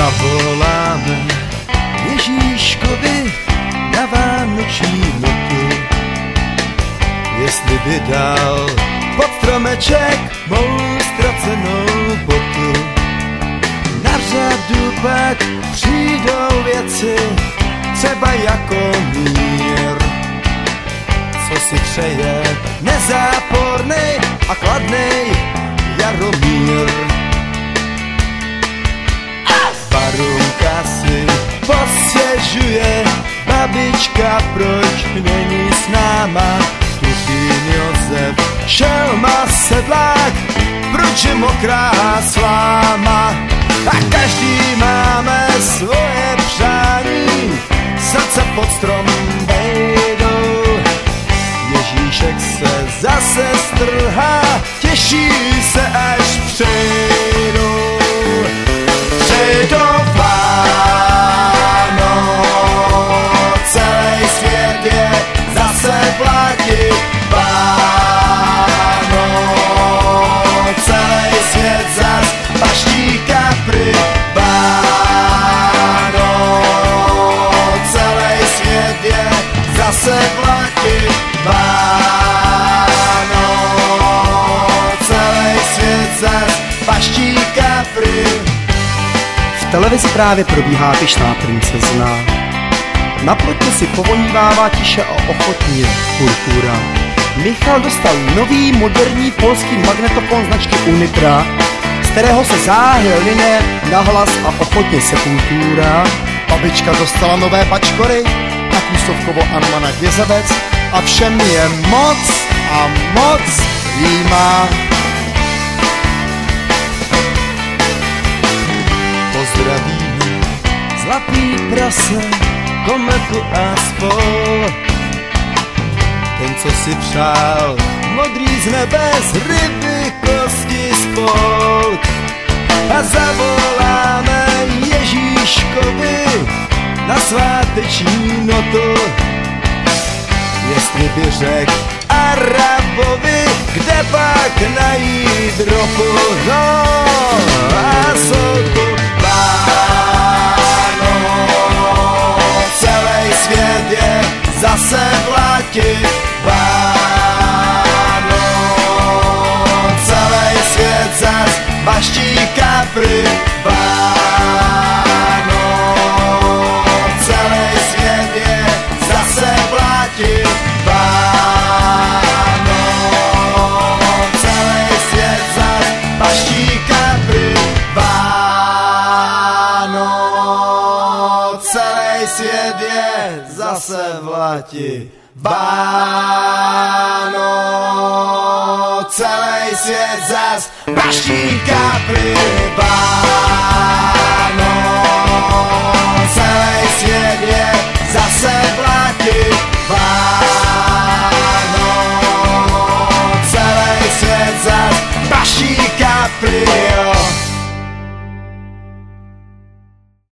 Zavoláme Ježíškovi na vánoční notu, jestli by dal pod stromeček mou ztracenou botu. Na řadu pak přijdou věci, třeba jako mír, co si přeje nezápornej a kladnej Jaromír. Barunka si postěžuje, babička proč není s náma. Tuchýn Josef, šelma sedlák, proč je mokrá sláma. A každý máme svoje přání, srdce pod strom vejdou. Ježíšek se zase strhá, těší se až přejdou. Přejdou Vánoc, celý svět je zase v lati. Vánoc, celý svět zas paští kapry. Vánoc, celý svět je zase v lati. Vánoc, celý svět zas paští kapry. V televizi právě probíhá Pyšná princezna. Na plotně si povonívává tiše a ochotně kultura. Michal dostal nový moderní polský magnetofon značky Unitra, z kterého se záhy line nahlas a ochotně sepultura. Babička dostala nové bačkory, na Kůstovkovo Anmana Vězavec a všem je moc a moc límá. Pozdravím zlatý prase, kometu a spol. Ten, co si přál modrý z nebes, ryby, kosti, spolk. A zavoláme Ježíškovi na sváteční notu, jestli by řekl Arabovi, kde pak najít ropu. No a jsou tu Vánoc, celý svět je zase v lati. Vánoc, celý svět zas baští kapry. Vánoc, celý svět je zase v lati. Vánoc, celý svět zas baští kapry. Vánoc, celý svět je zase v lati. Vánoc, celý svět zas baští kapry.